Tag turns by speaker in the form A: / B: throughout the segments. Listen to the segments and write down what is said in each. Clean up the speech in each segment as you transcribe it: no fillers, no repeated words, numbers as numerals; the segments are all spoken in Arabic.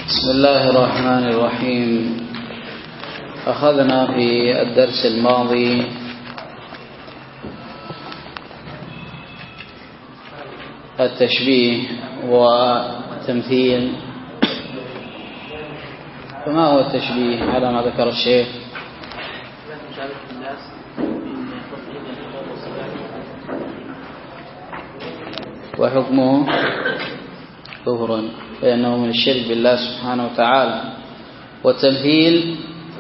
A: بسم الله الرحمن الرحيم. أخذنا في الدرس الماضي التشبيه والتمثيل. فما هو التشبيه على ما ذكر الشيخ؟ وحكمه كفر لأنه من الشرك بالله سبحانه وتعالى. والتمثيل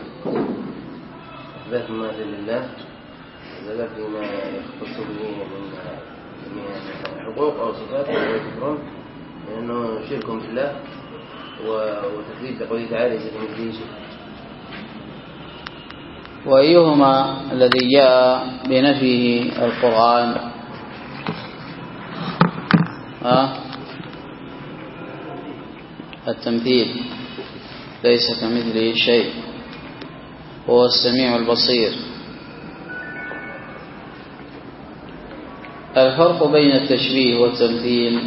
B: ذات ما لله ذات فيما يختص به من حقوق أو صفات ويكفرون لأنه شرك بالله وتكذيب لقوله تعالى ليس كمثله شيء.
A: وأيهما الذي جاء بنفيه القرآن؟ التمثيل، ليس كمثله شيء، هو السميع البصير. الفرق بين التشبيه والتمثيل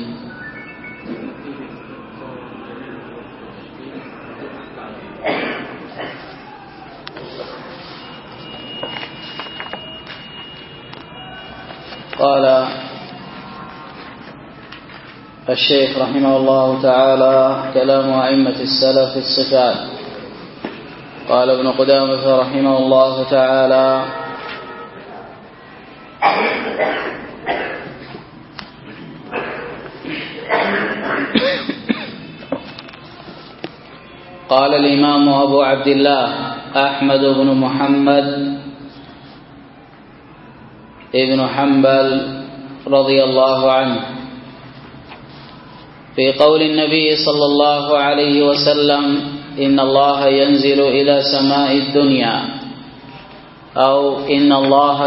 A: قال الشيخ رحمه الله تعالى: كلام أئمة السلف في الصفات. قال ابن قدامة رحمه الله تعالى: قال الإمام أبو عبد الله أحمد بن محمد ابن حنبل رضي الله عنه في قول النبي صلى الله عليه وسلم: إن الله ينزل إلى سماء الدنيا، أو إن الله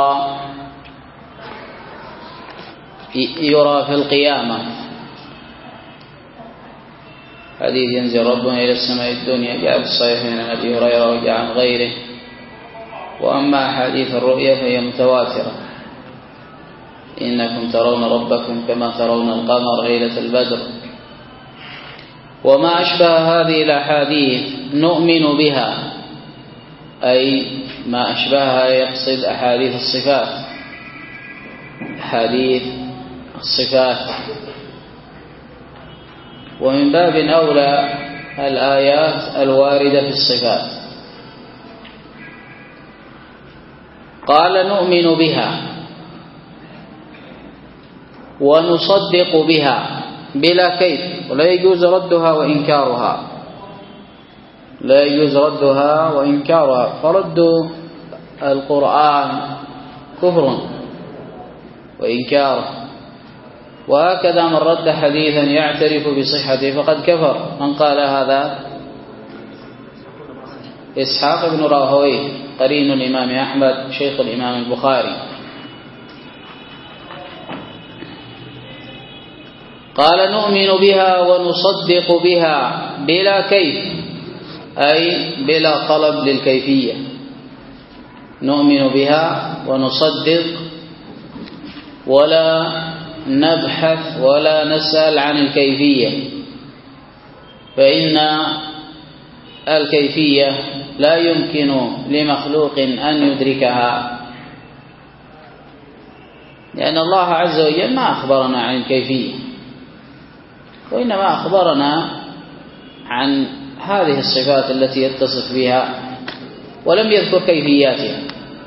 A: يرى في القيامة. حديث ينزل ربنا إلى السماء الدنيا جاء في الصحيحين عن أبي هريرة وجاء عن غيره. وأما حديث الرؤيا فهي متواترة: إنكم ترون ربكم كما ترون القمر ليلة البدر. وما أشبه هذه الأحاديث نؤمن بها، أي ما أشبهها يقصد أحاديث الصفات، أحاديث الصفات. ومن باب أولى الآيات الواردة في الصفات. قال: نؤمن بها ونصدق بها بلا كيف، ولا يجوز ردها وإنكارها، لا يجوز ردها وإنكارها، فرد القرآن كفر وإنكاره. وهكذا من رد حديثا يعترف بصحته فقد كفر. من قال هذا؟ إسحاق بن راهويه قرين الإمام أحمد شيخ الإمام البخاري. قال: نؤمن بها ونصدق بها بلا كيف، أي بلا طلب للكيفية. نؤمن بها ونصدق ولا نبحث ولا نسأل عن الكيفية، فإن الكيفية لا يمكن لمخلوق أن يدركها، لأن الله عز وجل ما أخبرنا عن الكيفية، وإنما أخبرنا عن هذه الصفات التي يتصف بها ولم يذكر كيفياتها.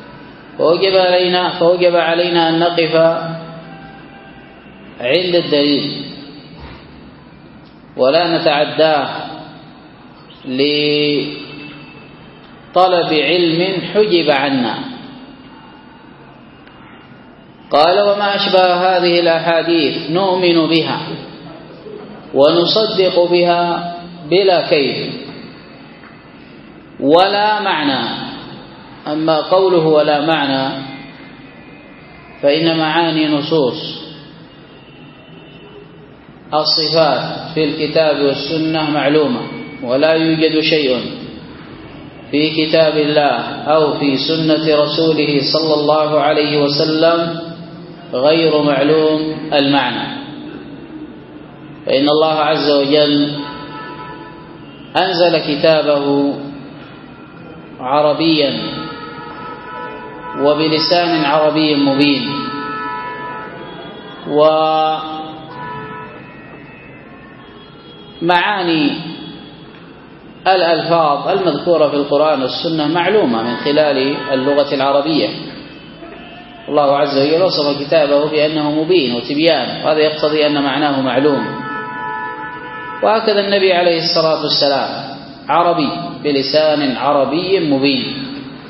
A: فوجب علينا أن نقف عند الدليل ولا نتعداه لطلب علم حجب عنا. قال: وما أشبه هذه الأحاديث نؤمن بها ونصدق بها بلا كيف ولا معنى. أما قوله ولا معنى فإن معاني نصوص الصفات في الكتاب والسنة معلومة، ولا يوجد شيء في كتاب الله أو في سنة رسوله صلى الله عليه وسلم غير معلوم المعنى. فإن الله عز وجل أنزل كتابه عربيا وبلسان عربي مبين، ومعاني الألفاظ المذكورة في القرآن والسنة معلومة من خلال اللغة العربية. الله عز وجل وصف كتابه بأنه مبين وتبيان، وهذا يقتضي أن معناه معلوم. وهكذا النبي عليه الصلاة والسلام عربي بلسان عربي مبين،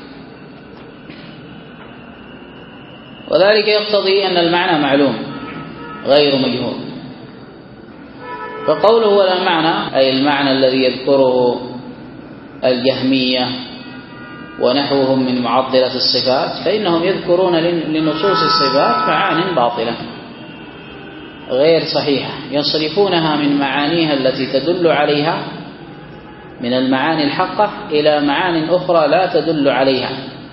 A: وذلك يقتضي أن المعنى معلوم غير مجهول. فقوله ولا معنى أي المعنى الذي يذكره الجهمية ونحوهم من معطلة الصفات، فإنهم يذكرون لنصوص الصفات معان باطلة غير صحيحة، يصرفونها من معانيها التي تدل عليها من المعاني الحقة إلى معان أخرى لا تدل عليها،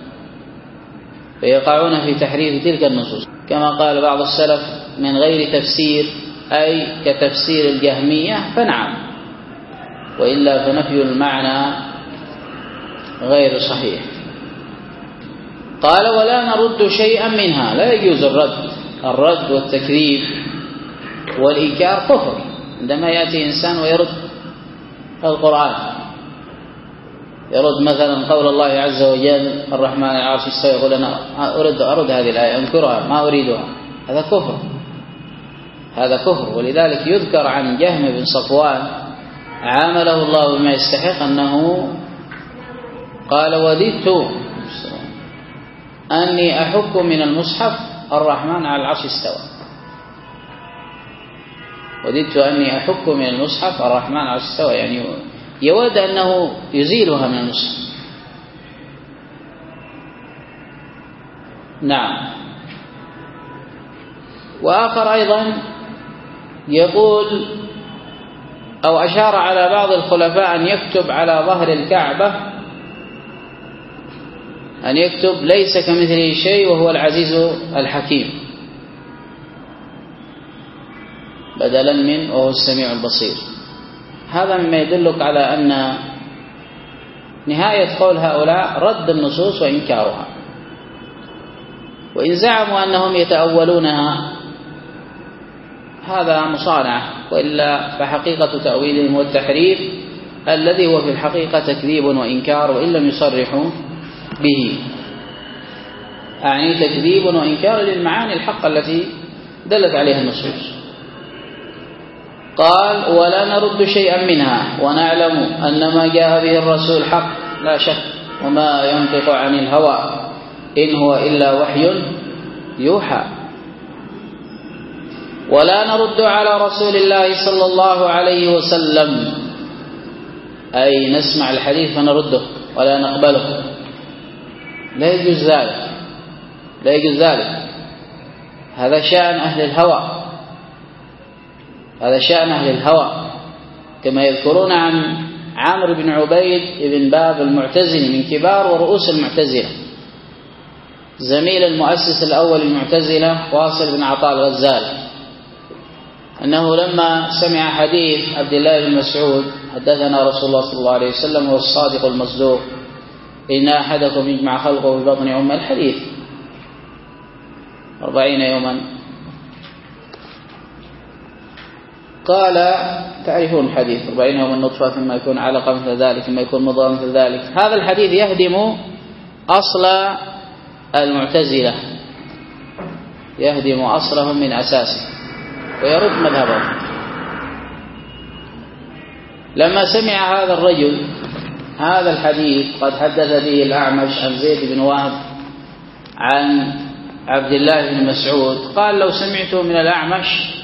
A: فيقعون في تحريف تلك النصوص. كما قال بعض السلف من غير تفسير أي كتفسير الجهمية فنعم، وإلا فنفي المعنى غير صحيح. قال ولا نرد شيئا منها، لا يجوز الرد والتكذيب والإنكار كفر. عندما يأتي إنسان ويرد القرآن، يرد مثلا قول الله عز وجل الرحمن على العرش استوى، يقول أنا أرد هذه الآية أنكرها ما أريدها، هذا كفر، هذا كفر. ولذلك يذكر عن جهم بن صفوان عامله الله بما يستحق أنه قال وددت أني أحك من المصحف الرحمن على العرش استوى، وددت أني أحك من المصحف الرحمن على العرش استوى، يعني يود أنه يزيلها من المصحف. نعم. وآخر أيضا يقول أو أشار على بعض الخلفاء أن يكتب على ظهر الكعبة، أن يكتب ليس كمثله شيء وهو العزيز الحكيم بدلا من وهو السميع البصير. هذا مما يدلك على أن نهاية قول هؤلاء رد النصوص وإنكارها. وإن زعموا أنهم يتأولونها هذا مصانعة، وإلا فحقيقة تأويلهم والتحريف الذي هو في الحقيقة تكذيب وإنكار، وإن لم يصرحوا به، يعني تكذيب وإنكار للمعاني الحقة التي دلت عليها النصوص. قال ولا نرد شيئا منها ونعلم أن ما جاء به الرسول حق لا شك، وما ينطق عن الهوى إن هو إلا وحي يوحى. ولا نرد على رسول الله صلى الله عليه وسلم أي نسمع الحديث فنرده ولا نقبله، لا يجوز ذلك، لا يجوز ذلك. هذا شأن أهل الهوى، هذا شأن أهل الهوى، كما يذكرون عن عامر بن عبيد بن باب المعتزلي من كبار ورؤوس المعتزلة، زميل المؤسس الأول المعتزلة واصل بن عطاء الغزالي، أنه لما سمع حديث عبد الله بن مسعود حدثنا رسول الله صلى الله عليه وسلم هو الصادق المصدوق إن أحدكم يجمع خلقه في بطن أمه، الحديث 40 يوما، قال تعرفون الحديث 40 يوما نطفة ثم يكون علقة مثل ذلك ثم يكون مضغة مثل ذلك. هذا الحديث يهدم أصل المعتزلة، يهدم أصلهم من أساسه ويرد مذهبهم. لما سمع هذا الرجل هذا الحديث قد حدث به الأعمش عن زيد بن وهب عن عبد الله بن مسعود، قال لو سمعته من الأعمش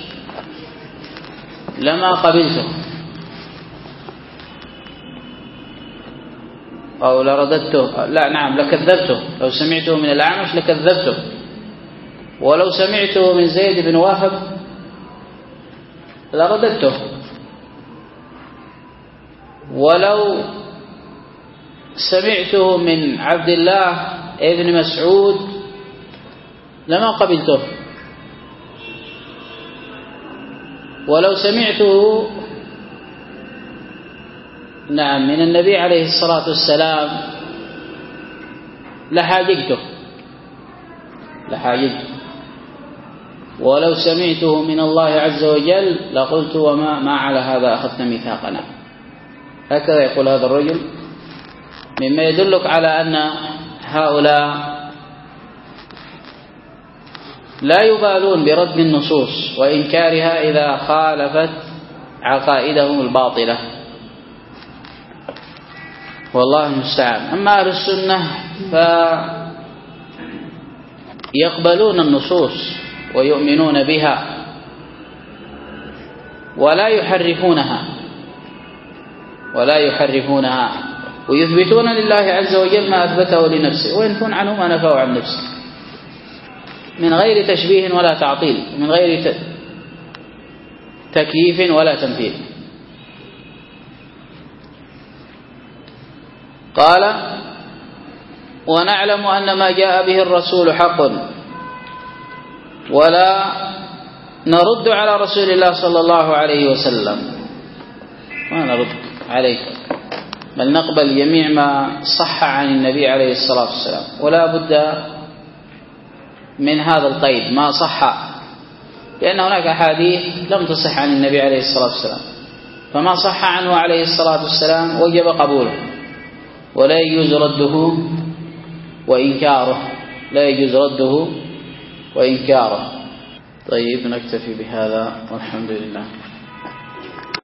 A: لما قبلته أو لرددته، لا نعم لكذبته، لو سمعته من الأعمش لكذبته، ولو سمعته من زيد بن وهب لرددته، ولو سمعته من عبد الله ابن مسعود لما قبلته، ولو سمعته نعم من النبي عليه الصلاة والسلام لحاججته ولو سمعته من الله عز وجل لقلت وما على هذا أخذت ميثاقنا. هكذا يقول هذا الرجل، مما يدلك على أن هؤلاء لا يبالون برد النصوص وإنكارها إذا خالفت عقائدهم الباطلة، والله المستعان. أما أهل السنة فيقبلون النصوص ويؤمنون بها ولا يحرفونها ويثبتون لله عز وجل ما أثبته لنفسه وينفون عنه ما نفاه عن نفسه من غير تشبيه ولا تعطيل، من غير تكييف ولا تمثيل. قال ونعلم أن ما جاء به الرسول حق ولا نرد على رسول الله صلى الله عليه وسلم، ما نرد عليه بل نقبل جميع ما صح عن النبي عليه الصلاة والسلام، ولا بد من هذا القيد ما صح، لأن هناك أحاديث لم تصح عن النبي عليه الصلاة والسلام، فما صح عنه عليه الصلاة والسلام وجب قبوله ولا يجوز رده وإنكاره. طيب نكتفي بهذا والحمد لله.